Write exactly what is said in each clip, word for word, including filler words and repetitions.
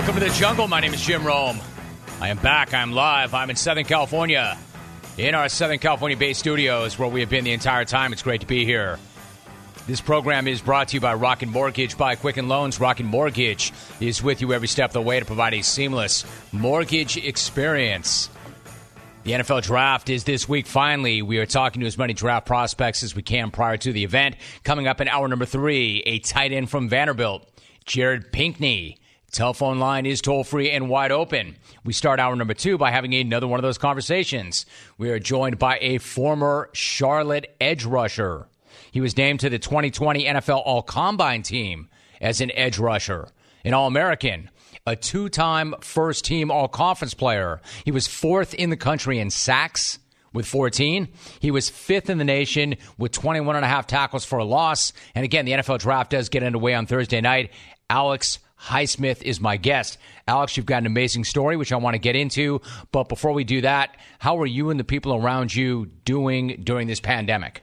Welcome to the jungle. My name is Jim Rome. I am back. I'm live. I'm in Southern California, in our Southern California-based studios, where we have been the entire time. It's great to be here. This program is brought to you by Rocket Mortgage by Quicken Loans. Rocket Mortgage is with you every step of the way to provide a seamless mortgage experience. The N F L Draft is this week. Finally, we are talking to as many draft prospects as we can prior to the event. Coming up in hour number three, a tight end from Vanderbilt, Jared Pinkney. Telephone line is toll-free and wide open. We start hour number two by having another one of those conversations. We are joined by a former Charlotte edge rusher. He was named to the twenty twenty N F L All-Combine team as an edge rusher, an All-American, a two-time first-team All-Conference player. He was fourth in the country in sacks with fourteen. He was fifth in the nation with twenty-one and a half tackles for a loss. And again, the N F L Draft does get underway on Thursday night. Alex Highsmith is my guest. Alex, you've got an amazing story, which I want to get into. But before we do that, how are you and the people around you doing during this pandemic?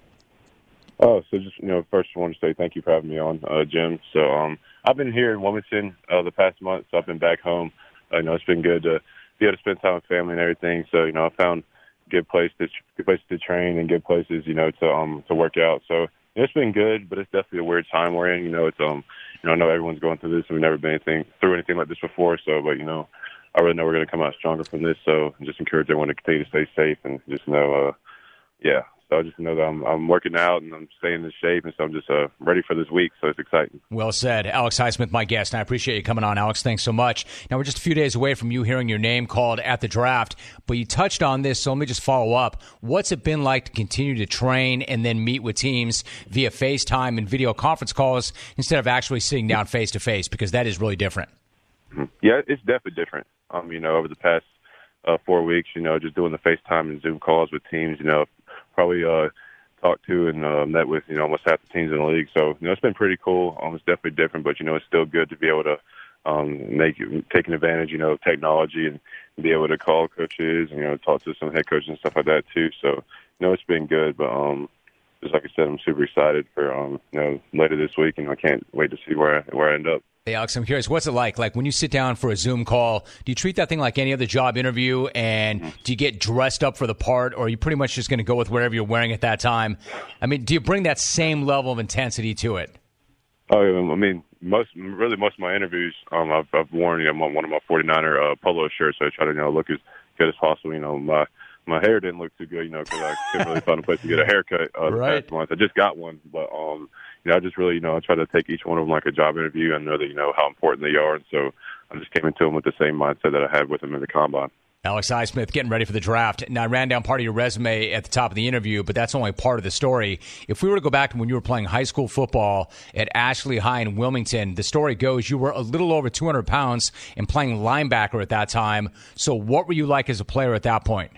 Oh, so just, you know, first I want to say thank you for having me on, uh, Jim. So um, I've been here in Wilmington uh, the past month, so I've been back home. Uh, you know, it's been good to be able to spend time with family and everything. So, you know, I found good place to good places to train and good places, you know, to um to work out. So you know, it's been good, but it's definitely a weird time we're in. You know, it's um you know I know everyone's going through this, and we've never been anything through anything like this before. So, but you know, I really know we're going to come out stronger from this. So, just encourage everyone to continue to stay safe and just know, uh, yeah. So I just know that I'm, I'm working out and I'm staying in shape, and so I'm just uh, ready for this week, so it's exciting. Well said. Alex Highsmith, my guest, and I appreciate you coming on, Alex. Thanks so much. Now, we're just a few days away from you hearing your name called at the draft, but you touched on this, so let me just follow up. What's it been like to continue to train and then meet with teams via FaceTime and video conference calls instead of actually sitting down face-to-face, because that is really different? Yeah, it's definitely different. Um, you know, over the past uh, four weeks, you know, just doing the FaceTime and Zoom calls with teams, you know, probably uh, talked to and uh, met with, you know, almost half the teams in the league. So, you know, it's been pretty cool. Um, it's definitely different, but, you know, it's still good to be able to um, make taking advantage, you know, of technology and be able to call coaches and, you know, talk to some head coaches and stuff like that, too. So, you know, it's been good. But um, just like I said, I'm super excited for, um, you know, later this week, and I can't wait to see where I, where I end up. Hey, Alex, I'm curious, what's it like? Like, when you sit down for a Zoom call, do you treat that thing like any other job interview, and do you get dressed up for the part, or are you pretty much just going to go with whatever you're wearing at that time? I mean, do you bring that same level of intensity to it? Oh, I mean, most really most of my interviews, um, I've, I've worn, you know, one of my forty-niner uh, polo shirts, so I try to, you know, look as good as possible. You know, my my hair didn't look too good, you know, because I couldn't really find a place to get a haircut uh, the right. past month. I just got one, but um. You know, I just really, you know, I try to take each one of them like a job interview and know that, you know, how important they are. And so I just came into them with the same mindset that I had with them in the combine. Alex Highsmith, getting ready for the draft. Now, I ran down part of your resume at the top of the interview, but that's only part of the story. If we were to go back to when you were playing high school football at Ashley High in Wilmington, the story goes you were a little over two hundred pounds and playing linebacker at that time. So what were you like as a player at that point?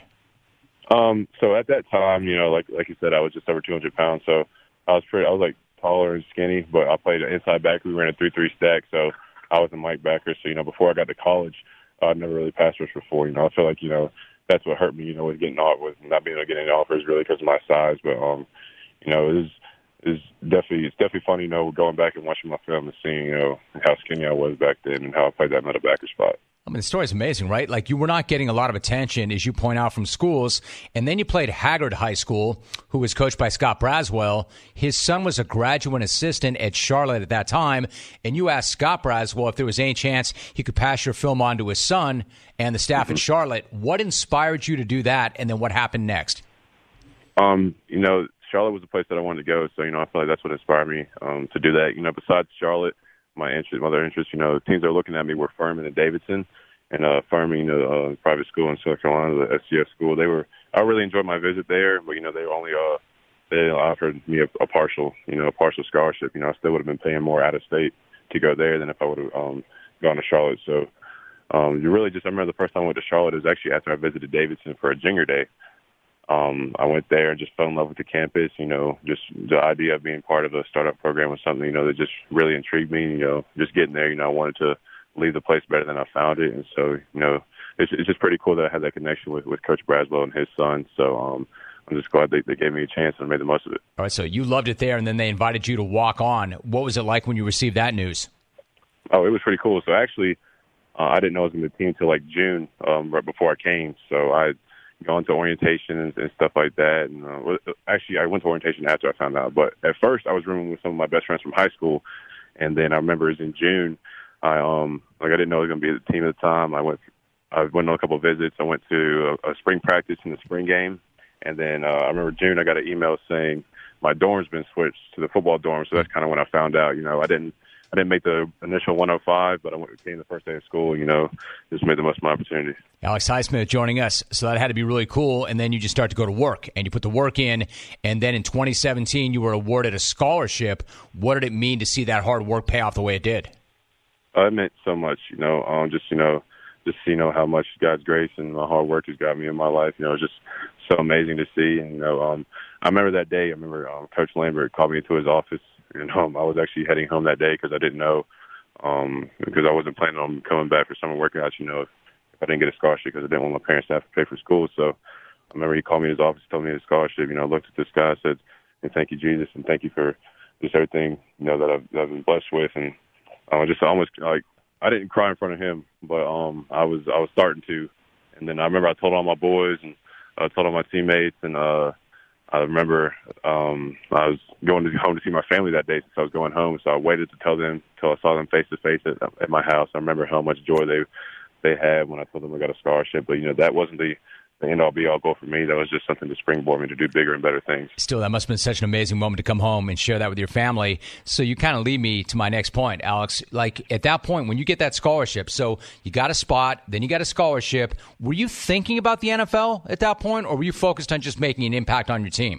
Um, so at that time, you know, like like you said, I was just over two hundred pounds. So I was pretty, I was like, taller and skinny, but I played an inside back. We ran a three three stack, so I was a Mike backer. So, you know, before I got to college, uh, I'd never really passed rush before. You know, I feel like, you know, that's what hurt me, you know, with getting off, with not being able to get any offers really because of my size. But, um, you know, it was, it was definitely, it's definitely funny, you know, going back and watching my film and seeing, you know, how skinny I was back then and how I played that middle backer spot. I mean, the story's amazing, right? Like, you were not getting a lot of attention, as you point out, from schools. And then you played Haggard High School, who was coached by Scott Braswell. His son was a graduate assistant at Charlotte at that time. And you asked Scott Braswell if there was any chance he could pass your film on to his son and the staff mm-hmm. at Charlotte. What inspired you to do that? And then what happened next? Um, you know, Charlotte was the place that I wanted to go. So, you know, I feel like that's what inspired me um, to do that. You know, besides Charlotte, my interest, my other interests, you know, teams that are looking at me were Furman and Davidson, and uh, Furman, you know, uh, private school in South Carolina, the S C S school. They were, I really enjoyed my visit there, but you know, they were only, uh, they offered me a, a partial, you know, a partial scholarship. You know, I still would have been paying more out of state to go there than if I would have um, gone to Charlotte. So, um, you really just, I remember the first time I went to Charlotte, it was actually after I visited Davidson for a Jinger Day. Um, I went there and just fell in love with the campus. You know, just the idea of being part of a startup program was something, you know, that just really intrigued me. You know, just getting there, you know, I wanted to leave the place better than I found it. And so, you know, it's, it's just pretty cool that I had that connection with, with Coach Braswell and his son. So um, I'm just glad they, they gave me a chance and made the most of it. All right, so you loved it there, and then they invited you to walk on. What was it like when you received that news? Oh, it was pretty cool. So actually, uh, I didn't know I was going to be the team until like June, um, right before I came. So I had gone to orientation and, and stuff like that. And uh, actually, I went to orientation after I found out. But at first, I was rooming with some of my best friends from high school. And then I remember it was in June. I um like I didn't know it was going to be the team at the time. I went I went on a couple of visits. I went to a, a spring practice in the spring game. And then uh, I remember June, I got an email saying my dorm's been switched to the football dorm. So that's kind of when I found out. You know, I didn't I didn't make the initial one oh five, but I went came the first day of school. You know, just made the most of my opportunity. Alex Highsmith joining us. So that had to be really cool. And then you just start to go to work, and you put the work in. And then in twenty seventeen, you were awarded a scholarship. What did it mean to see that hard work pay off the way it did? Uh, it meant so much. You know, um, just you know. Just you know how much God's grace and my hard work has got me in my life. You know, it's just so amazing to see. And you know, um, I remember that day. I remember um, Coach Lambert called me into his office, and um, I was actually heading home that day because I didn't know um, because I wasn't planning on coming back for summer workouts. You know, if, if I didn't get a scholarship because I didn't want my parents to have to pay for school. So I remember he called me in his office, told me his scholarship. You know, I looked at this guy, I said, and "Thank you, Jesus, and thank you for just everything you know that I've, that I've been blessed with." And I uh, just almost like. I didn't cry in front of him, but um, I was I was starting to. And then I remember I told all my boys and I told all my teammates, and uh, I remember um, I was going to home to see my family that day since I was going home. So I waited to tell them until I saw them face to face at at my house. I remember how much joy they they had when I told them I got a scholarship. But you know that wasn't the the end all be all goal for me. That was just something to springboard me to do bigger and better things. Still, that must have been such an amazing moment to come home and share that with your family. So you kind of lead me to my next point, Alex. Like at that point, when you get that scholarship, so you got a spot, then you got a scholarship. Were you thinking about the N F L at that point, or were you focused on just making an impact on your team?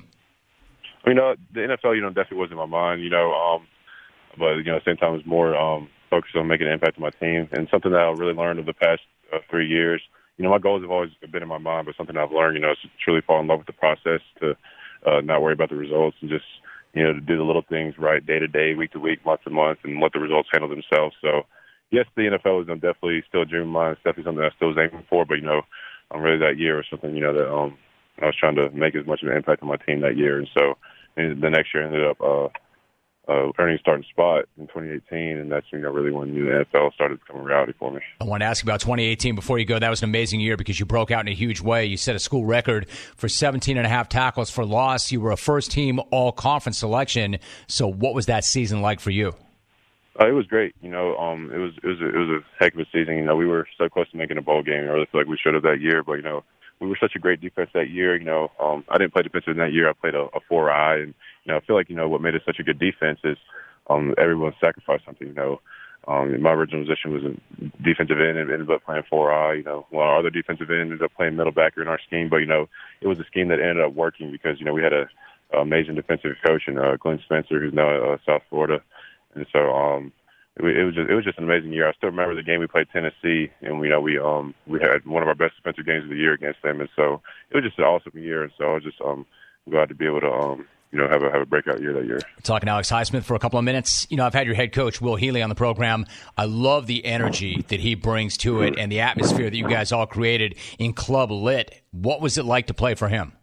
You know, the N F L, you know, definitely was in my mind, you know, um, but, you know, at the same time, it was more um, focused on making an impact on my team. And something that I really learned over the past uh, three years, you know, my goals have always been in my mind, but something I've learned, you know, is to truly fall in love with the process, to uh, not worry about the results, and just, you know, to do the little things right day to day, week to week, month to month, and let the results handle themselves. So, yes, the N F L is definitely still a dream of mine. It's definitely something I still was aiming for, but, you know, I'm really that year or something, you know, that um, I was trying to make as much of an impact on my team that year. And so and the next year I ended up uh, uh, earning a starting spot in twenty eighteen, and that's, you know, really when the N F L started becoming a reality for me. I want to ask about twenty eighteen before you go. That was an amazing year because you broke out in a huge way. You set a school record for seventeen and a half tackles for loss. You were a first-team all-conference selection. So what was that season like for you? Uh, it was great. You know, um, it was it was a, it was a heck of a season. You know, we were so close to making a bowl game. I really feel like we should have that year, but you know, we were such a great defense that year. You know, um, I didn't play defensive in that year. I played a, a four eye, and you know, I feel like you know what made us such a good defense is um, everyone sacrificed something. You know, um, my original position was a defensive end, and ended up playing four eye. You know, while our other defensive end ended up playing middle backer in our scheme, but you know, it was a scheme that ended up working because you know we had a, a amazing defensive coach in uh, Glenn Spencer, who's now at uh, South Florida, and so. Um, It was just it was just an amazing year. I still remember the game we played Tennessee, and we you know we um we had one of our best defensive games of the year against them, and so it was just an awesome year. And so I was just um glad to be able to um you know have a have a breakout year that year. Talking to Alex Highsmith for a couple of minutes. You know, I've had your head coach Will Healy on the program. I love the energy that he brings to it and the atmosphere that you guys all created in Club Lit. What was it like to play for him?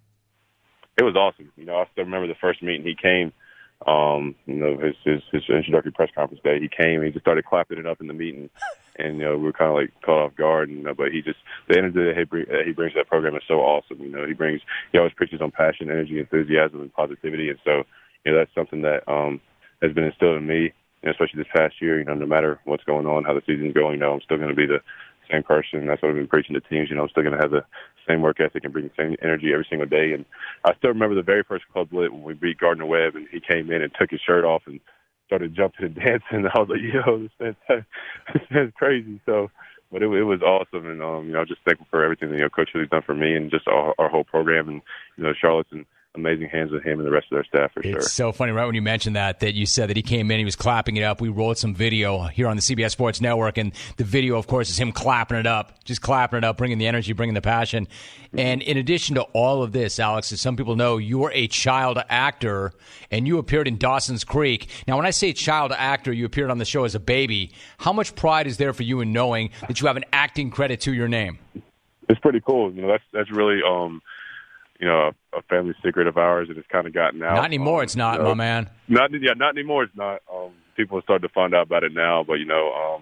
It was awesome. You know, I still remember the first meeting he came. Um, you know, his, his his introductory press conference day, he came and he just started clapping it up in the meeting, and you know we were kind of like caught off guard. And, you know, but he just the energy that he, bring, that he brings to that program is so awesome. You know, he brings he always preaches on passion, energy, enthusiasm, and positivity, and so you know that's something that um has been instilled in me, you know, especially this past year. You know, no matter what's going on, how the season's going, you know, I'm still going to be the same person. That's what I've been preaching to teams. You know, I'm still going to have the same work ethic and bring the same energy every single day. And I still remember the very first Club Lit when we beat Gardner Webb, and he came in and took his shirt off and started jumping and dancing. I was like, yo, this is, this is crazy. So, but it, it was awesome. And, um, you know, just thankful for everything that, you know, Coach Healy's done for me and just our, our whole program. And, you know, Charlotte's in amazing hands with him and the rest of their staff, for it's sure. It's so funny, right when you mentioned that, that you said that he came in, he was clapping it up. We rolled some video here on the C B S Sports Network, and the video, of course, is him clapping it up, just clapping it up, bringing the energy, bringing the passion. Mm-hmm. And in addition to all of this, Alex, as some people know, you're a child actor, and you appeared in Dawson's Creek. Now, when I say child actor, you appeared on the show as a baby. How much pride is there for you in knowing that you have an acting credit to your name? It's pretty cool. You know, that's that's really um, you know, a, a family secret of ours that has kind of gotten out. Not anymore, um, it's not, you know, my man. Not yeah, not anymore. It's not. Um, people are starting to find out about it now, but you know, um,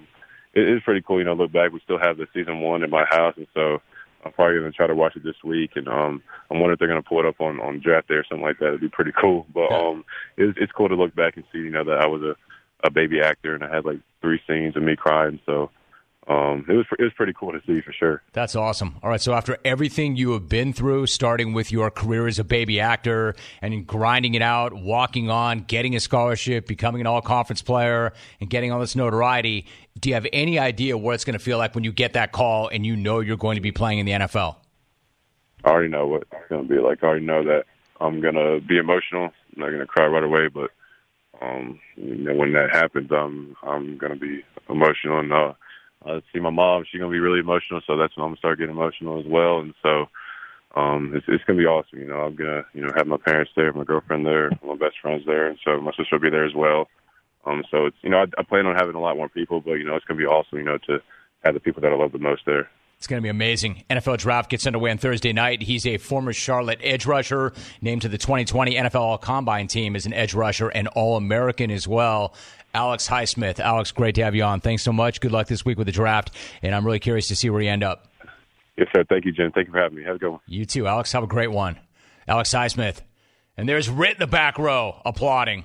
it is pretty cool. You know, look back, we still have the season one in my house, and so I'm probably going to try to watch it this week. And um, I'm wondering if they're going to pull it up on, on draft day or something like that. It'd be pretty cool. But um, it's, it's cool to look back and see, you know, that I was a, a baby actor, and I had like three scenes of me crying. So um, it was it was pretty cool to see for sure. That's awesome. All right, so after everything you have been through, starting with your career as a baby actor and grinding it out, walking on, getting a scholarship, becoming an all-conference player, and getting all this notoriety, do you have any idea what it's going to feel like when you get that call and you know you're going to be playing in the N F L? I already know what it's going to be like. I already know that I'm going to be emotional. I'm not going to cry right away, but um, you know, when that happens, um, I'm going to be emotional. And uh, I see my mom; she's going to be really emotional. So that's when I'm going to start getting emotional as well. And so um, it's, it's going to be awesome. You know, I'm going to you know have my parents there, my girlfriend there, my best friends there, and so my sister will be there as well. Um, so it's you know I, I plan on having a lot more people, but you know it's going to be awesome. You know to have the people that I love the most there. It's going to be amazing. N F L Draft gets underway on Thursday night. He's a former Charlotte edge rusher, named to the twenty twenty N F L All-Combine team as an edge rusher and All-American as well. Alex Highsmith. Alex, great to have you on. Thanks so much. Good luck this week with the draft, and I'm really curious to see where you end up. Yes, sir. Thank you, Jim. Thank you for having me. Have a good one. You too, Alex. Have a great one. Alex Highsmith. And there's Rit in the back row applauding.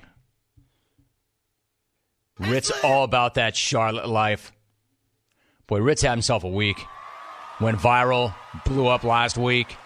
Rit's all about that Charlotte life. Boy, Rit's had himself a week. Went viral, blew up last week.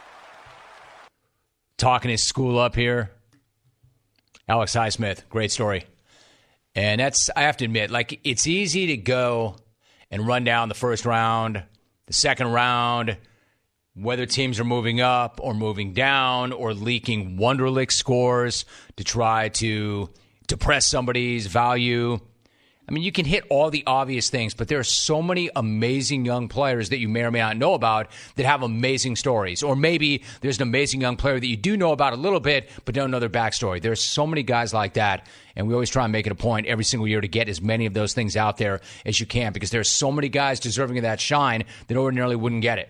Talking his school up here. Alex Highsmith, great story. And that's, I have to admit, like, it's easy to go and run down the first round, the second round, whether teams are moving up or moving down or leaking Wonderlic scores to try to depress somebody's value. I mean, you can hit all the obvious things, but there are so many amazing young players that you may or may not know about that have amazing stories. Or maybe there's an amazing young player that you do know about a little bit, but don't know their backstory. There's so many guys like that, and we always try and make it a point every single year to get as many of those things out there as you can, because there's so many guys deserving of that shine that ordinarily wouldn't get it.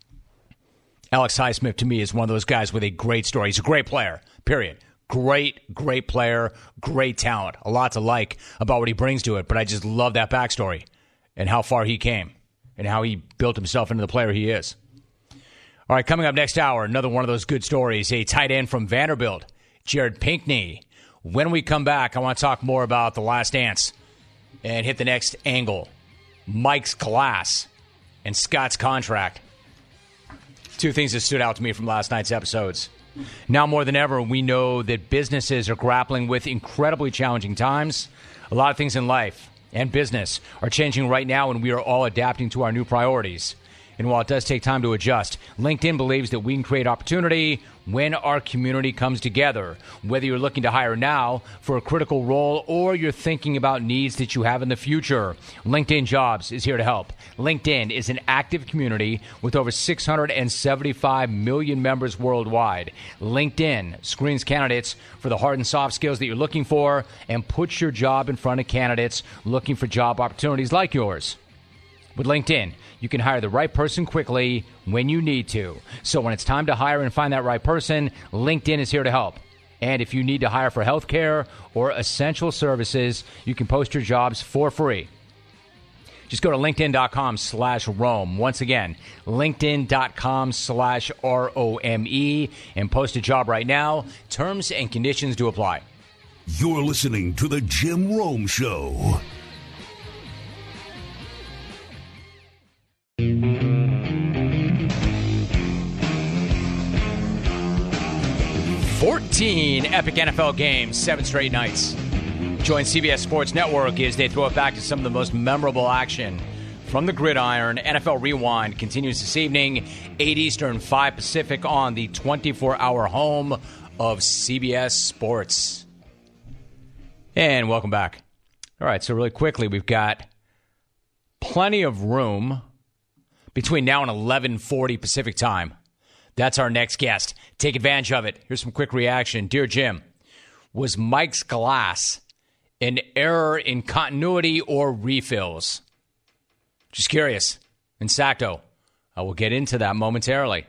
Alex Highsmith, to me, is one of those guys with a great story. He's a great player, period. Great, great player, great talent. A lot to like about what he brings to it, but I just love that backstory and how far he came and how he built himself into the player he is. All right, coming up next hour, another one of those good stories, a tight end from Vanderbilt, Jared Pinkney. When we come back, I want to talk more about The Last Dance and hit the next angle. Mike's Glass and Scott's contract. Two things that stood out to me from last night's episodes. Now more than ever, we know that businesses are grappling with incredibly challenging times. A lot of things in life and business are changing right now, and we are all adapting to our new priorities. And while it does take time to adjust, LinkedIn believes that we can create opportunity when our community comes together. Whether you're looking to hire now for a critical role or you're thinking about needs that you have in the future, LinkedIn Jobs is here to help. LinkedIn is an active community with over six hundred seventy-five million members worldwide. LinkedIn screens candidates for the hard and soft skills that you're looking for and puts your job in front of candidates looking for job opportunities like yours. With LinkedIn, you can hire the right person quickly when you need to. So when it's time to hire and find that right person, LinkedIn is here to help. And if you need to hire for healthcare or essential services, you can post your jobs for free. Just go to linkedin.com slash Rome. Once again, linkedin.com slash R O M E and post a job right now. Terms and conditions do apply. You're listening to The Jim Rome Show. fourteen epic N F L games, seven straight nights. Join C B S Sports Network as they throw it back to some of the most memorable action from the gridiron. N F L Rewind continues this evening, eight Eastern, five Pacific on the twenty-four hour home of C B S Sports. And welcome back. All right, so really quickly, we've got plenty of room between now and eleven forty Pacific time. That's our next guest. Take advantage of it. Here's some quick reaction. Dear Jim, was Mike's Glass an error in continuity or refills? Just curious. In Sacto, I will get into that momentarily.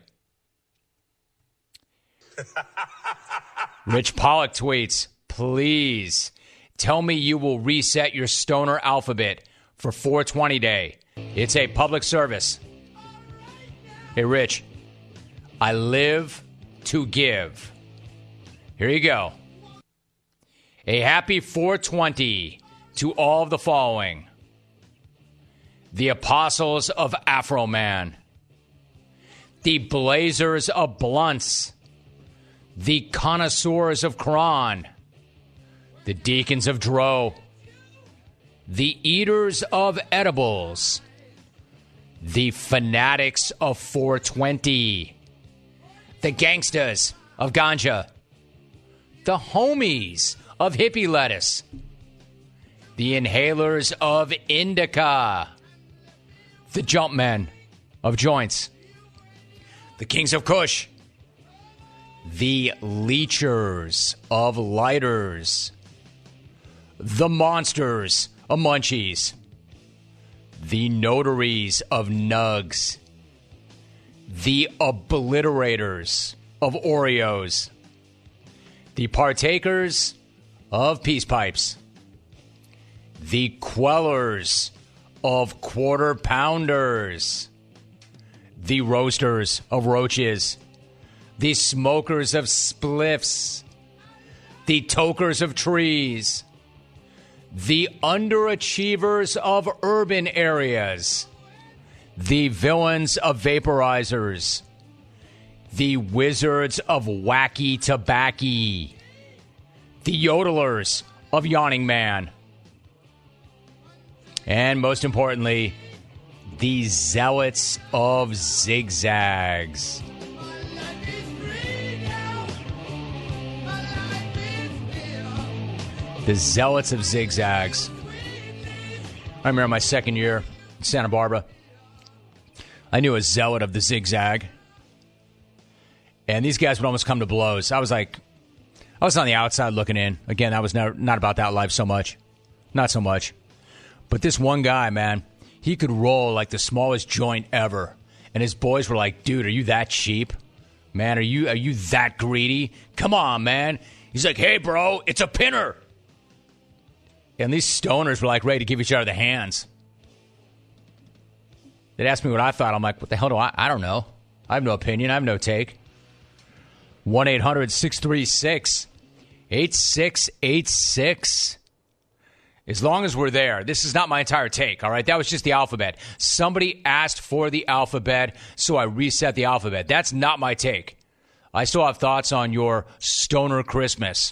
Rich Pollock tweets, please tell me you will reset your stoner alphabet for four twenty Day. It's a public service. Hey, Rich, I live to give. Here you go. A happy four twenty to all of the following. The Apostles of Afro Man. The Blazers of Blunts. The Connoisseurs of Quran. The Deacons of Dro. The Eaters of Edibles. The Fanatics of four twenty. The Gangsters of Ganja. The Homies of Hippie Lettuce. The Inhalers of Indica. The Jumpmen of Joints. The Kings of Kush. The Leechers of Lighters. The Monsters of Munchies. The Notaries of Nugs. The Obliterators of Oreos. The Partakers of Peace Pipes. The Quellers of Quarter Pounders. The Roasters of Roaches. The Smokers of Spliffs. The Tokers of Trees. The Underachievers of Urban Areas. The Villains of Vaporizers. The Wizards of Wacky Tobacco. The Yodelers of Yawning Man. And most importantly, the Zealots of Zigzags. The Zealots of Zigzags. I remember my second year in Santa Barbara. I knew a zealot of the zigzag. And these guys would almost come to blows. I was like, I was on the outside looking in. Again, I was never, not about that life so much. Not so much. But this one guy, man, he could roll like the smallest joint ever. And his boys were like, dude, are you that cheap? Man, are you are you that greedy? Come on, man. He's like, hey, bro, it's a pinner. And these stoners were like ready to give each other the hands. They'd ask me what I thought. I'm like, what the hell do I? I don't know. I have no opinion. I have no take. one eight hundred six three six eight six eight six. As long as we're there. This is not my entire take, all right? That was just the alphabet. Somebody asked for the alphabet, so I reset the alphabet. That's not my take. I still have thoughts on your stoner Christmas.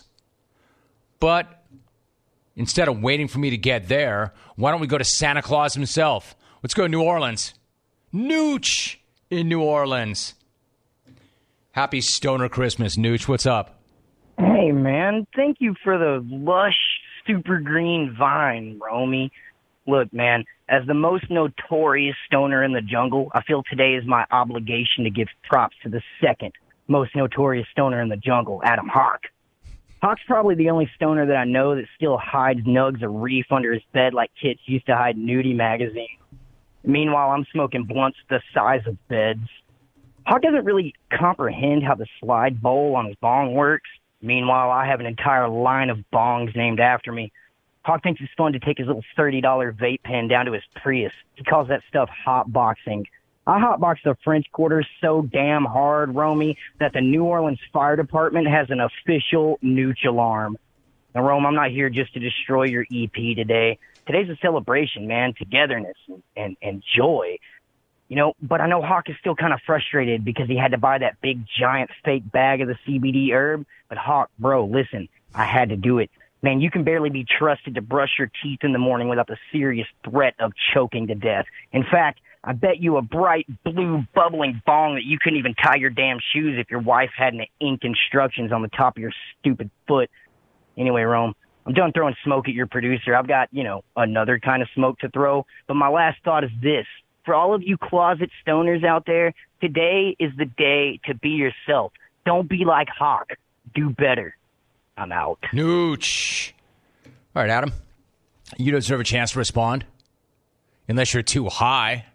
But instead of waiting for me to get there, why don't we go to Santa Claus himself? Let's go to New Orleans. Nooch in New Orleans. Happy stoner Christmas, Nooch. What's up? Hey, man. Thank you for the lush, super green vine, Romy. Look, man, as the most notorious stoner in the jungle, I feel today is my obligation to give props to the second most notorious stoner in the jungle, Adam Hawk. Hawk's probably the only stoner that I know that still hides nugs of reef under his bed like kids used to hide nudie magazines. Meanwhile, I'm smoking blunts the size of beds. Hawk doesn't really comprehend how the slide bowl on his bong works. Meanwhile, I have an entire line of bongs named after me. Hawk thinks it's fun to take his little thirty dollar vape pen down to his Prius. He calls that stuff hotboxing. I hotboxed the French Quarter so damn hard, Romy, that the New Orleans Fire Department has an official nooch alarm. Now, Rome, I'm not here just to destroy your E P today. Today's a celebration, man, togetherness and, and, and joy. You know, but I know Hawk is still kind of frustrated because he had to buy that big, giant, fake bag of the C B D herb. But Hawk, bro, listen, I had to do it. Man, you can barely be trusted to brush your teeth in the morning without the serious threat of choking to death. In fact, I bet you a bright, blue, bubbling bong that you couldn't even tie your damn shoes if your wife hadn't inked instructions on the top of your stupid foot. Anyway, Rome, I'm done throwing smoke at your producer. I've got, you know, another kind of smoke to throw. But my last thought is this. For all of you closet stoners out there, today is the day to be yourself. Don't be like Hawk. Do better. I'm out. Nooch. All right, Adam. You deserve a chance to respond. Unless you're too high,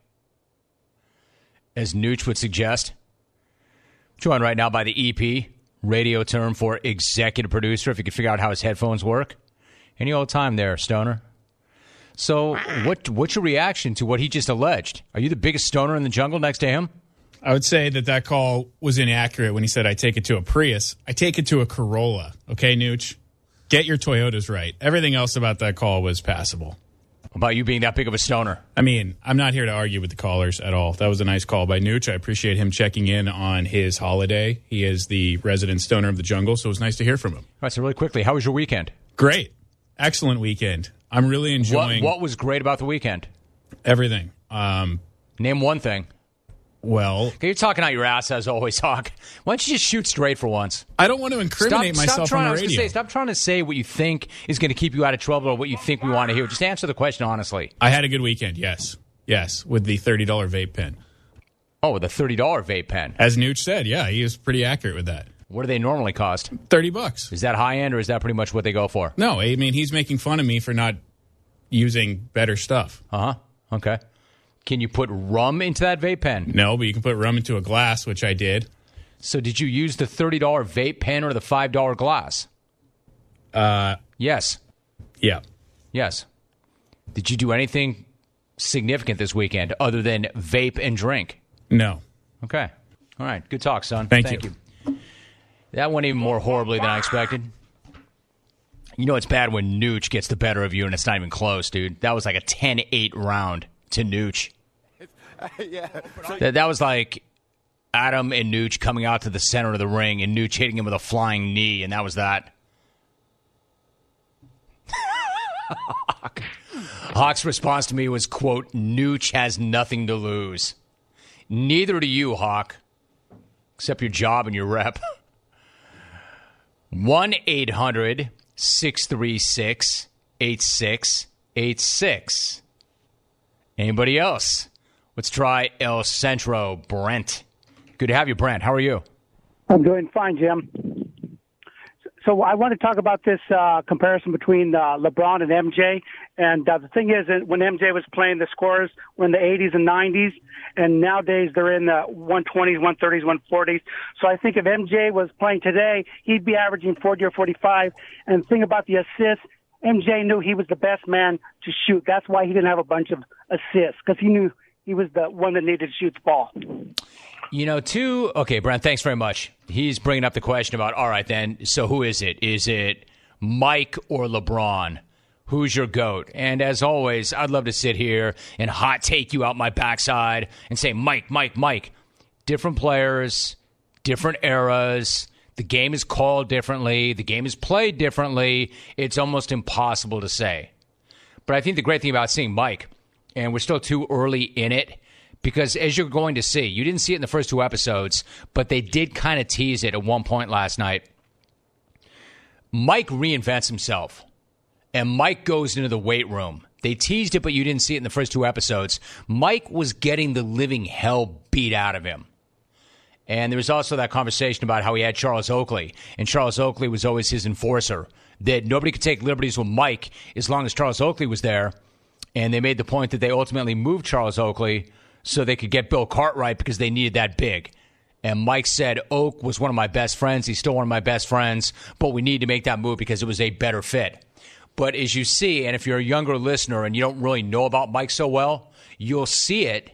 as Nooch would suggest. Joined right now by the E P, radio term for executive producer, if you can figure out how his headphones work. Any old time there, stoner. So what? what's your reaction to what he just alleged? Are you the biggest stoner in the jungle next to him? I would say that that call was inaccurate when he said I take it to a Prius. I take it to a Corolla. Okay, Nooch? Get your Toyotas right. Everything else about that call was passable. About you being that big of a stoner? I mean, I'm not here to argue with the callers at all. That was a nice call by Nooch. I appreciate him checking in on his holiday. He is the resident stoner of the jungle, so it was nice to hear from him. All right, so really quickly, how was your weekend? Great. Excellent weekend. I'm really enjoying... What, what was great about the weekend? Everything. Um, Name one thing. Well... Okay, you're talking out your ass, as always, Hawk. Why don't you just shoot straight for once? I don't want to incriminate stop, myself stop trying, on the I was radio. Say, stop trying to say what you think is going to keep you out of trouble or what you think we want to hear. Just answer the question honestly. I had a good weekend, yes. Yes, with the thirty dollars vape pen. Oh, with a thirty dollars vape pen. As Nooch said, yeah, he was pretty accurate with that. What do they normally cost? thirty bucks. Is that high end or is that pretty much what they go for? No, I mean, he's making fun of me for not using better stuff. Uh-huh. Okay. Can you put rum into that vape pen? No, but you can put rum into a glass, which I did. So did you use the thirty dollars vape pen or the five dollars glass? Uh, yes. Yeah. Yes. Did you do anything significant this weekend other than vape and drink? No. Okay. All right. Good talk, son. Thank, Thank you. you. That went even more horribly than I expected. You know it's bad when Nooch gets the better of you and it's not even close, dude. That was like a ten eight round to Nooch. yeah. That, that was like Adam and Nooch coming out to the center of the ring and Nooch hitting him with a flying knee, and that was that. Hawk's response to me was, quote, Nooch has nothing to lose. Neither do you, Hawk, except your job and your rep. one eight hundred six three six eight six eight six. Anybody else? Let's try El Centro. Brent. Good to have you, Brent. How are you? I'm doing fine, Jim. So I want to talk about this uh, comparison between uh, LeBron and M J. And uh, the thing is, that when M J was playing, the scores were in the eighties and nineties, and nowadays they're in the one twenties, one thirties, one forties. So I think if M J was playing today, he'd be averaging forty or forty-five. And the thing about the assists, M J knew he was the best man to shoot. That's why he didn't have a bunch of assists, because he knew he was the one that needed to shoot the ball. You know, too, okay, Brent, thanks very much. He's bringing up the question about, all right, then, so who is it? Is it Mike or LeBron? Who's your GOAT? And as always, I'd love to sit here and hot take you out my backside and say, Mike, Mike, Mike. Different players, different eras. The game is called differently. The game is played differently. It's almost impossible to say. But I think the great thing about seeing Mike, and we're still too early in it, because as you're going to see, you didn't see it in the first two episodes, but they did kind of tease it at one point last night. Mike reinvents himself, and Mike goes into the weight room. They teased it, but you didn't see it in the first two episodes. Mike was getting the living hell beat out of him. And there was also that conversation about how he had Charles Oakley, and Charles Oakley was always his enforcer, that nobody could take liberties with Mike as long as Charles Oakley was there. And they made the point that they ultimately moved Charles Oakley so they could get Bill Cartwright because they needed that big. And Mike said, Oak was one of my best friends. He's still one of my best friends, but we need to make that move because it was a better fit. But as you see, and if you're a younger listener and you don't really know about Mike so well, you'll see it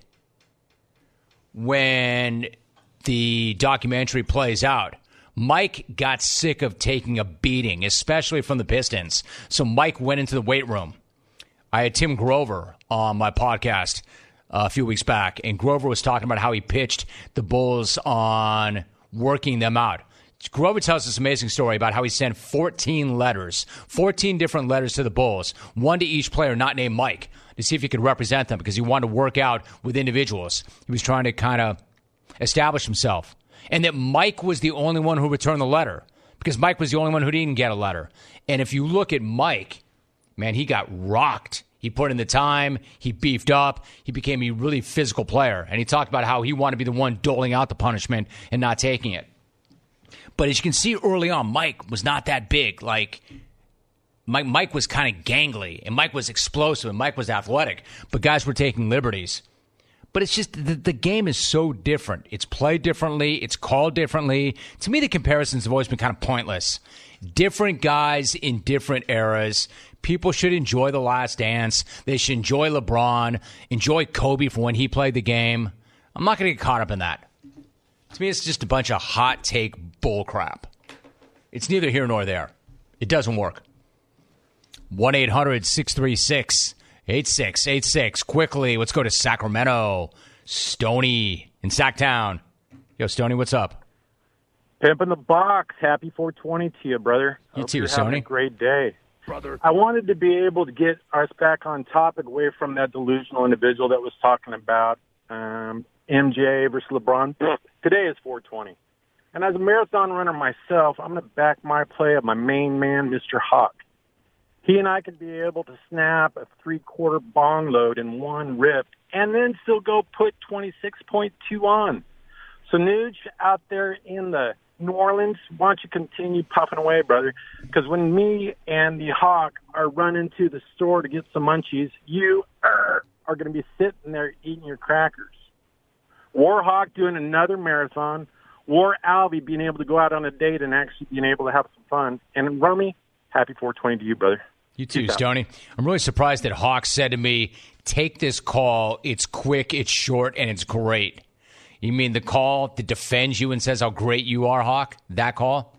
when the documentary plays out. Mike got sick of taking a beating, especially from the Pistons. So Mike went into the weight room. I had Tim Grover on my podcast uh, a few weeks back, and Grover was talking about how he pitched the Bulls on working them out. Grover tells this amazing story about how he sent fourteen letters, fourteen different letters to the Bulls, one to each player not named Mike, to see if he could represent them because he wanted to work out with individuals. He was trying to kind of establish himself. And that Mike was the only one who returned the letter because Mike was the only one who didn't get a letter. And if you look at Mike, man, he got rocked. He put in the time. He beefed up. He became a really physical player. And he talked about how he wanted to be the one doling out the punishment and not taking it. But as you can see early on, Mike was not that big. Like, Mike, Mike was kind of gangly, and Mike was explosive, and Mike was athletic. But guys were taking liberties. But it's just the, the game is so different. It's played differently. It's called differently. To me, the comparisons have always been kind of pointless. Different guys in different eras. People should enjoy The Last Dance. They should enjoy LeBron, enjoy Kobe for when he played the game. I'm not going to get caught up in that. To me, it's just a bunch of hot take bull crap. It's neither here nor there. It doesn't work. one eight hundred six three six eight six eight six. Quickly, let's go to Sacramento. Stoney in Sacktown. Yo, Stoney, what's up? Pimpin' the box. Happy four twenty to you, brother. You Hope too, you're Stoney. having a great day. Brother. I wanted to be able to get us back on topic away from that delusional individual that was talking about um, M J versus LeBron. Today is four twenty. And as a marathon runner myself, I'm going to back my play of my main man, Mister Hawk. He and I could be able to snap a three-quarter bong load in one rip and then still go put twenty-six point two on. So, Nuge, out there in the New Orleans, why don't you continue puffing away, brother? Because when me and the Hawk are running to the store to get some munchies, you er, are going to be sitting there eating your crackers. Warhawk doing another marathon. War Alvy being able to go out on a date and actually being able to have some fun. And Romy, happy four twenty to you, brother. You too, Stoney. I'm really surprised that Hawk said to me, take this call. It's quick, it's short, and it's great. You mean the call that defends you and says how great you are, Hawk? That call?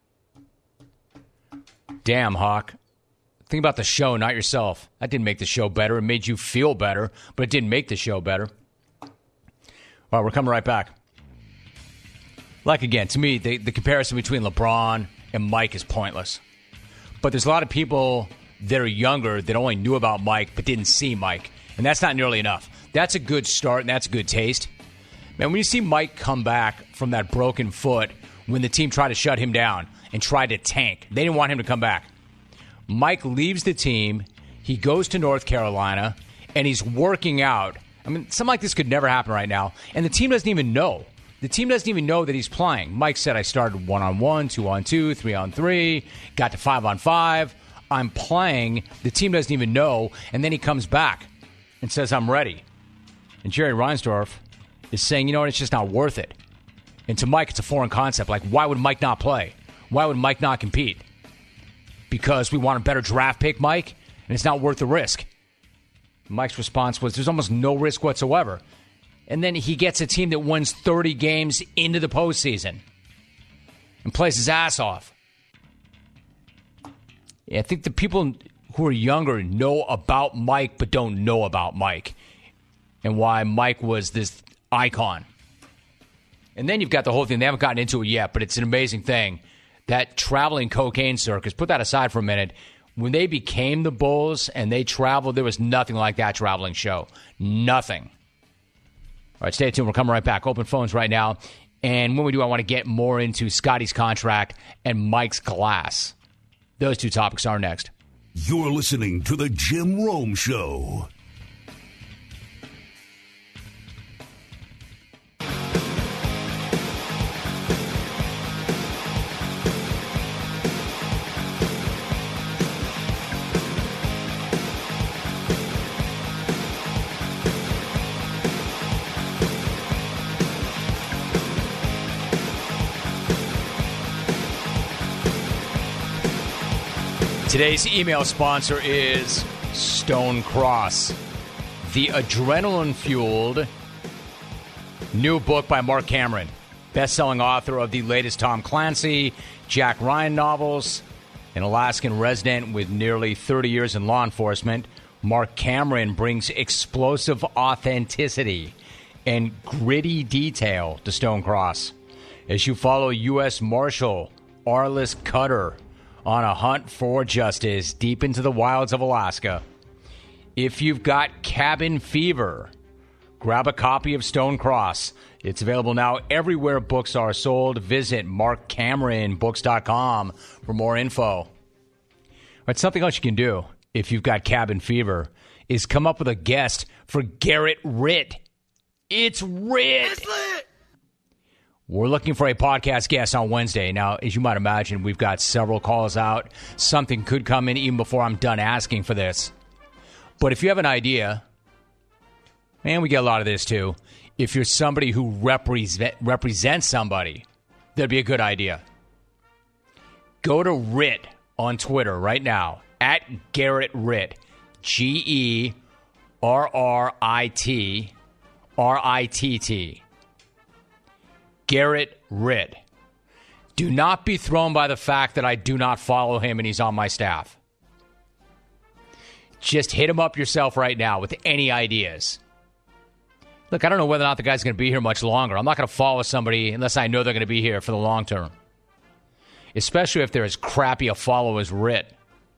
Damn, Hawk. Think about the show, not yourself. That didn't make the show better. It made you feel better, but it didn't make the show better. All right, we're coming right back. Like, again, to me, the, the comparison between LeBron and Mike is pointless. But there's a lot of people that are younger that only knew about Mike but didn't see Mike. And that's not nearly enough. That's a good start, and that's a good taste. Man, when you see Mike come back from that broken foot when the team tried to shut him down and tried to tank, they didn't want him to come back. Mike leaves the team. He goes to North Carolina, and he's working out. I mean, something like this could never happen right now. And the team doesn't even know. The team doesn't even know that he's playing. Mike said, I started one-on-one, two-on-two, three-on-three, got to five-on-five. I'm playing. The team doesn't even know. And then he comes back and says, I'm ready. And Jerry Reinsdorf is saying, you know what, it's just not worth it. And to Mike, it's a foreign concept. Like, why would Mike not play? Why would Mike not compete? Because we want a better draft pick, Mike, and it's not worth the risk. Mike's response was, there's almost no risk whatsoever. And then he gets a team that wins thirty games into the postseason and plays his ass off. Yeah, I think the people who are younger know about Mike but don't know about Mike and why Mike was this icon. And then you've got the whole thing. They haven't gotten into it yet, but it's an amazing thing. That traveling cocaine circus, put that aside for a minute. When they became the Bulls and they traveled, there was nothing like that traveling show. Nothing. All right, stay tuned. We're coming right back. Open phones right now. And when we do, I want to get more into Scotty's contract and Mike's glass. Those two topics are next. You're listening to The Jim Rome Show. Today's email sponsor is Stone Cross, the adrenaline-fueled new book by Mark Cameron, best-selling author of the latest Tom Clancy, Jack Ryan novels, an Alaskan resident with nearly thirty years in law enforcement. Mark Cameron brings explosive authenticity and gritty detail to Stone Cross as you follow U S Marshal Arliss Cutter on a hunt for justice deep into the wilds of Alaska. If you've got cabin fever, grab a copy of Stone Cross. It's available now everywhere books are sold. Visit mark cameron books dot com for more info. But something else you can do if you've got cabin fever is come up with a guest for Garrett Ritt. It's Ritt! It's lit! We're looking for a podcast guest on Wednesday. Now, as you might imagine, we've got several calls out. Something could come in even before I'm done asking for this. But if you have an idea, and we get a lot of this too, if you're somebody who represent, represents somebody, that'd be a good idea. Go to Ritt on Twitter right now, at Garrett Ritt, G E R R I T R I T T. Garrett Ritt. Do not be thrown by the fact that I do not follow him and he's on my staff. Just hit him up yourself right now with any ideas. Look, I don't know whether or not the guy's going to be here much longer. I'm not going to follow somebody unless I know they're going to be here for the long term. Especially if they're as crappy a follow as Ritt.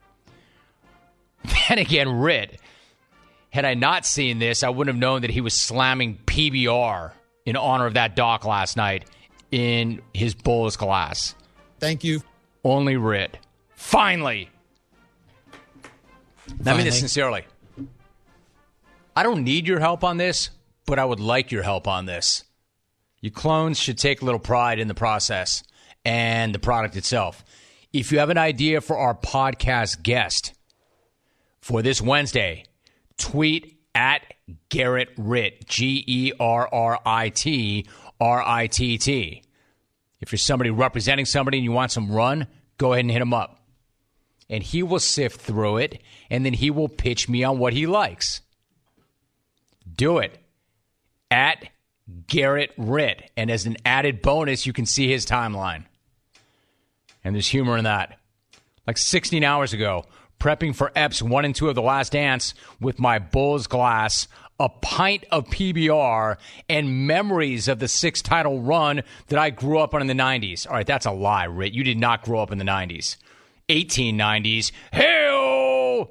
Then again, Ritt, had I not seen this, I wouldn't have known that he was slamming P B R in honor of that doc last night in his Bulls class. Thank you. Only Ritt. Finally. Finally. I mean this sincerely. I don't need your help on this, but I would like your help on this. You clones should take a little pride in the process and the product itself. If you have an idea for our podcast guest for this Wednesday, tweet at Garrett Ritt, G E R R I T R I T T. If you're somebody representing somebody and you want some run, go ahead and hit him up. And he will sift through it, and then he will pitch me on what he likes. Do it. At Garrett Ritt. And as an added bonus, you can see his timeline. And there's humor in that. Like sixteen hours ago, prepping for Epps one and two of The Last Dance with my Bulls glass, a pint of P B R, and memories of the sixth title run that I grew up on in the nineties. All right, that's a lie, Ritt. You did not grow up in the nineties. eighteen nineties. Hey-o!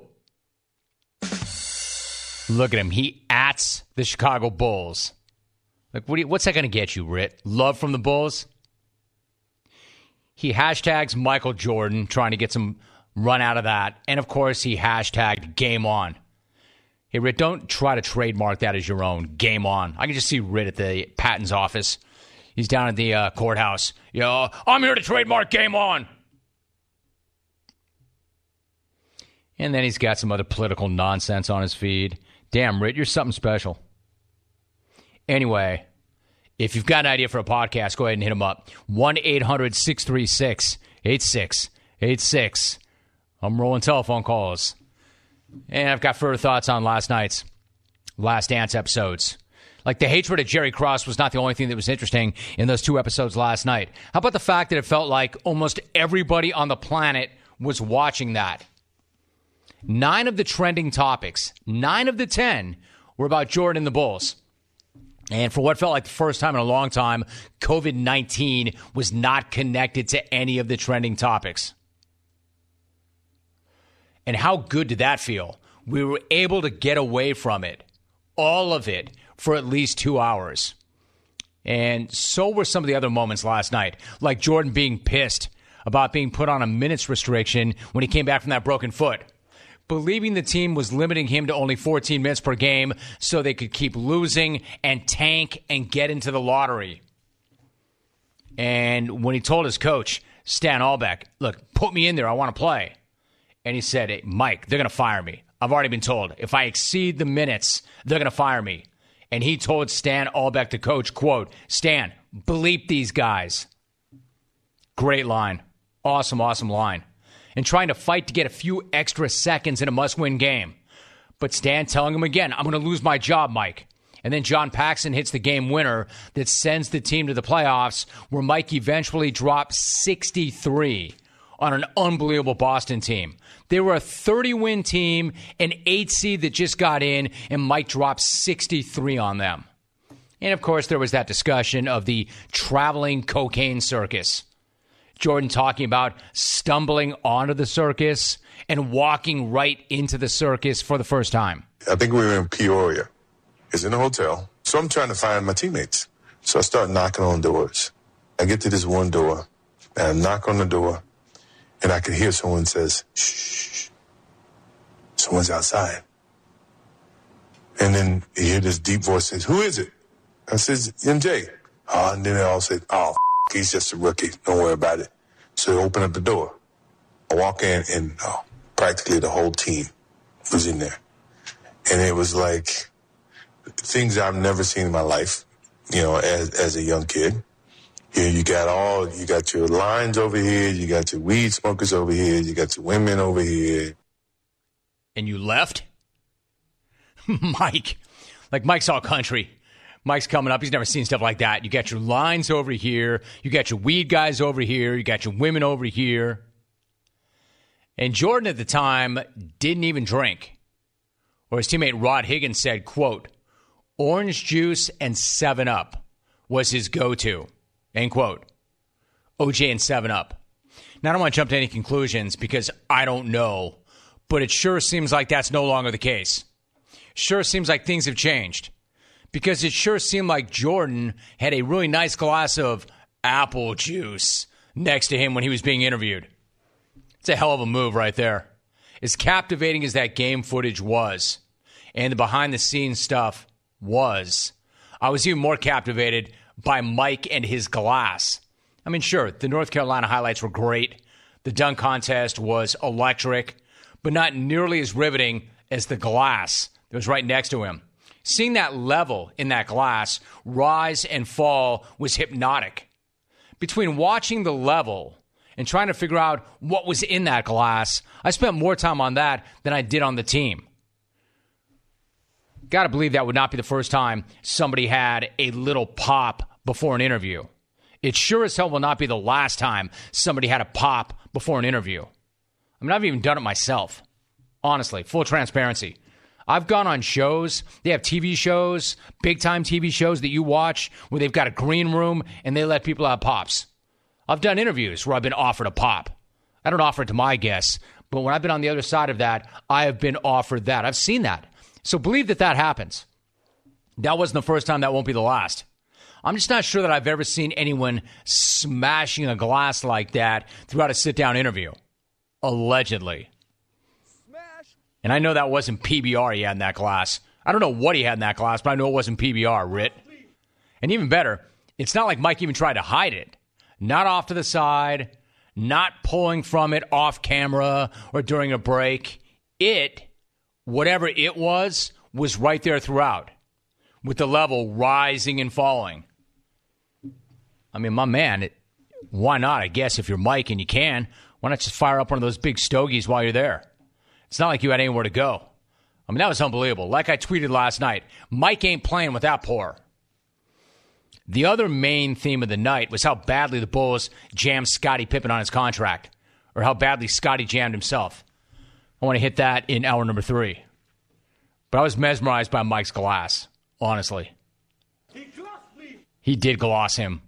Look at him. He ats the Chicago Bulls. Like, what do you, what's that going to get you, Ritt? Love from the Bulls? He hashtags Michael Jordan, trying to get some run out of that. And, of course, he hashtagged Game On. Hey, Ritt, don't try to trademark that as your own. Game On. I can just see Ritt at the patent's office. He's down at the uh, courthouse. You know, I'm here to trademark Game On. And then he's got some other political nonsense on his feed. Damn, Ritt, you're something special. Anyway, if you've got an idea for a podcast, go ahead and hit him up. one eight hundred six three six eight six eight six. I'm rolling telephone calls. And I've got further thoughts on last night's Last Dance episodes. Like, the hatred of Jerry Cross was not the only thing that was interesting in those two episodes last night. How about the fact that it felt like almost everybody on the planet was watching that? Nine of the trending topics, nine of the ten, were about Jordan and the Bulls. And for what felt like the first time in a long time, covid nineteen was not connected to any of the trending topics. And how good did that feel? We were able to get away from it, all of it, for at least two hours. And so were some of the other moments last night, like Jordan being pissed about being put on a minutes restriction when he came back from that broken foot, believing the team was limiting him to only fourteen minutes per game so they could keep losing and tank and get into the lottery. And when he told his coach, Stan Albeck, look, put me in there, I want to play. And he said, hey, Mike, they're going to fire me. I've already been told. If I exceed the minutes, they're going to fire me. And he told Stan Albeck, the coach, quote, Stan, bleep these guys. Great line. Awesome, awesome line. And trying to fight to get a few extra seconds in a must-win game. But Stan telling him again, I'm going to lose my job, Mike. And then John Paxson hits the game winner that sends the team to the playoffs, where Mike eventually dropped sixty-three on an unbelievable Boston team. They were a thirty-win team, an eight seed that just got in, and Mike dropped sixty-three on them. And, of course, there was that discussion of the traveling cocaine circus. Jordan talking about stumbling onto the circus and walking right into the circus for the first time. I think we were in Peoria. It's in a hotel. So I'm trying to find my teammates. So I start knocking on doors. I get to this one door, and I knock on the door, and I can hear someone says, shh, someone's outside. And then you hear this deep voice says, who is it? I says, M J. Uh, and then they all said, oh, f- he's just a rookie. Don't worry about it. So they open up the door. I walk in, and oh, practically the whole team was in there. And it was like, things I've never seen in my life, you know, as, as a young kid. Here you got all, you got your lines over here, you got your weed smokers over here, you got your women over here. And you left? Mike. Like Mike's all country. Mike's coming up. He's never seen stuff like that. You got your lines over here. You got your weed guys over here. You got your women over here. And Jordan at the time didn't even drink. Or his teammate Rod Higgins said, quote, orange juice and seven up was his go-to, end quote. O J and seven up. Now, I don't want to jump to any conclusions because I don't know, but it sure seems like that's no longer the case. Sure seems like things have changed because it sure seemed like Jordan had a really nice glass of apple juice next to him when he was being interviewed. It's a hell of a move right there. As captivating as that game footage was and the behind-the-scenes stuff was, I was even more captivated by Mike and his glass. I mean, sure, the North Carolina highlights were great. The dunk contest was electric, but not nearly as riveting as the glass that was right next to him. Seeing that level in that glass rise and fall was hypnotic. Between watching the level and trying to figure out what was in that glass, I spent more time on that than I did on the team. Got to believe that would not be the first time somebody had a little pop before an interview. It sure as hell will not be the last time somebody had a pop before an interview. I mean, I've even done it myself. Honestly, full transparency. I've gone on shows. They have T V shows, big-time T V shows that you watch where they've got a green room and they let people have pops. I've done interviews where I've been offered a pop. I don't offer it to my guests, but when I've been on the other side of that, I have been offered that. I've seen that. So believe that that happens. That wasn't the first time. That won't be the last. I'm just not sure that I've ever seen anyone smashing a glass like that throughout a sit-down interview. Allegedly. Smash. And I know that wasn't P B R he had in that glass. I don't know what he had in that glass, but I know it wasn't P B R, Rit. And even better, it's not like Mike even tried to hide it. Not off to the side, not pulling from it off camera or during a break. It, whatever it was, was right there throughout, with the level rising and falling. I mean, my man, it, why not? I guess if you're Mike and you can, why not just fire up one of those big stogies while you're there? It's not like you had anywhere to go. I mean, that was unbelievable. Like I tweeted last night, Mike ain't playing with that pour. The other main theme of the night was how badly the Bulls jammed Scottie Pippen on his contract, or how badly Scottie jammed himself. I want to hit that in hour number three. But I was mesmerized by Mike's glass, honestly. He glossed me. He did gloss him.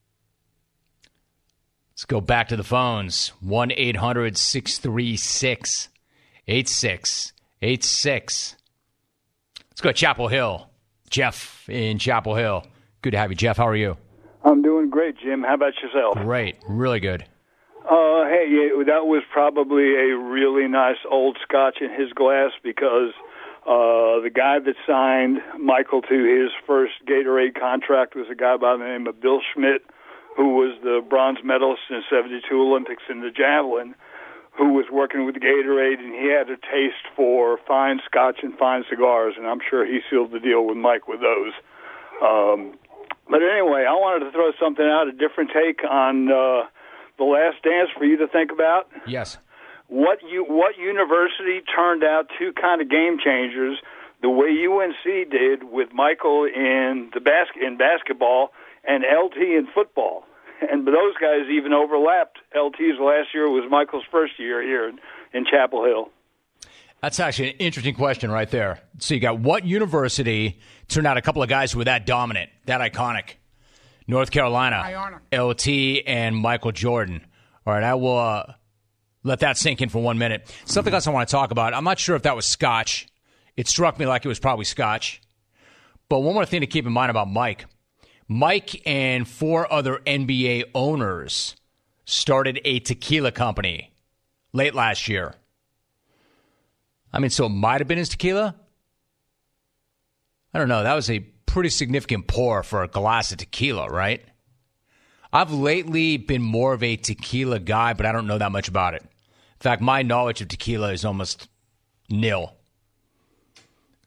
Let's go back to the phones. one eight hundred six three six eight six eight six. Let's go to Chapel Hill. Jeff in Chapel Hill. Good to have you, Jeff. How are you? I'm doing great, Jim. How about yourself? Great. Really good. Uh, hey, yeah, that was probably a really nice old scotch in his glass because uh, the guy that signed Michael to his first Gatorade contract was a guy by the name of Bill Schmidt, who was the bronze medalist in the seventy-two Olympics in the javelin, who was working with Gatorade, and he had a taste for fine scotch and fine cigars, and I'm sure he sealed the deal with Mike with those. Um, but anyway, I wanted to throw something out, a different take on uh, The Last Dance for you to think about. Yes. What you what university turned out two kind of game changers, the way U N C did with Michael in the bas- in basketball and L T in football? And those guys even overlapped. L T's last year was Michael's first year here in, in Chapel Hill. That's actually an interesting question right there. So you got what university turned out a couple of guys who were that dominant, that iconic? North Carolina, Iona. L T, and Michael Jordan. All right, I will uh, let that sink in for one minute. Something else I want to talk about. I'm not sure if that was scotch. It struck me like it was probably scotch. But one more thing to keep in mind about Mike. Mike and four other N B A owners started a tequila company late last year. I mean, so it might have been his tequila? I don't know. That was a pretty significant pour for a glass of tequila, right? I've lately been more of a tequila guy, but I don't know that much about it. In fact, my knowledge of tequila is almost nil.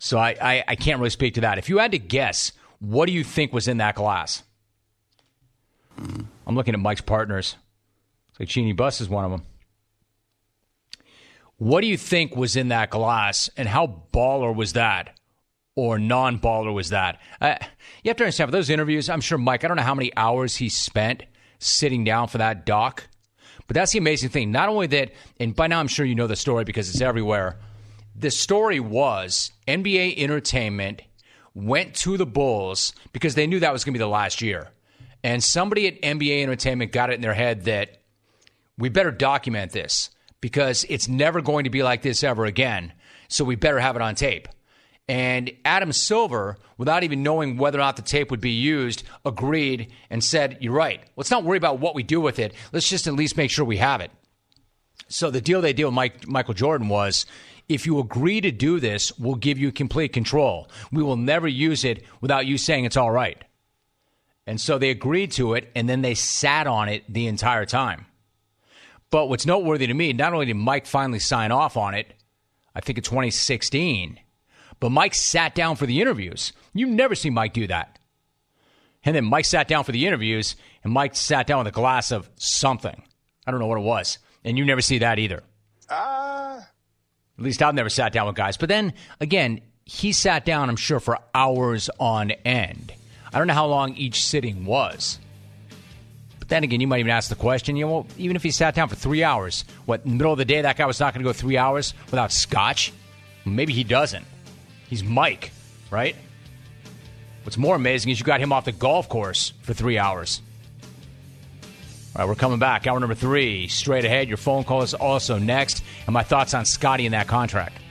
So I, I, I can't really speak to that. If you had to guess, what do you think was in that glass? Mm. I'm looking at Mike's partners. It's like Cheney Bus is one of them. What do you think was in that glass, and how baller was that? Or non-baller was that? Uh, you have to understand, for those interviews, I'm sure Mike, I don't know how many hours he spent sitting down for that doc, but that's the amazing thing. Not only that, and by now I'm sure you know the story because it's everywhere. The story was N B A Entertainment went to the Bulls because they knew that was going to be the last year. And somebody at N B A Entertainment got it in their head that we better document this because it's never going to be like this ever again. So we better have it on tape. And Adam Silver, without even knowing whether or not the tape would be used, agreed and said, you're right. Let's not worry about what we do with it. Let's just at least make sure we have it. So the deal they did with Mike, Michael Jordan was, if you agree to do this, we'll give you complete control. We will never use it without you saying it's all right. And so they agreed to it, and then they sat on it the entire time. But what's noteworthy to me, not only did Mike finally sign off on it, I think in twenty sixteen, but Mike sat down for the interviews. You never see Mike do that. And then Mike sat down for the interviews, and Mike sat down with a glass of something. I don't know what it was. And you never see that either. Ah. Uh... At least I've never sat down with guys. But then, again, he sat down, I'm sure, for hours on end. I don't know how long each sitting was. But then again, you might even ask the question, you know, well, even if he sat down for three hours, what, in the middle of the day, that guy was not going to go three hours without scotch? Maybe he doesn't. He's Mike, right? What's more amazing is you got him off the golf course for three hours. All right, we're coming back. Hour number three, straight ahead. Your phone call is also next. And my thoughts on Scotty and that contract.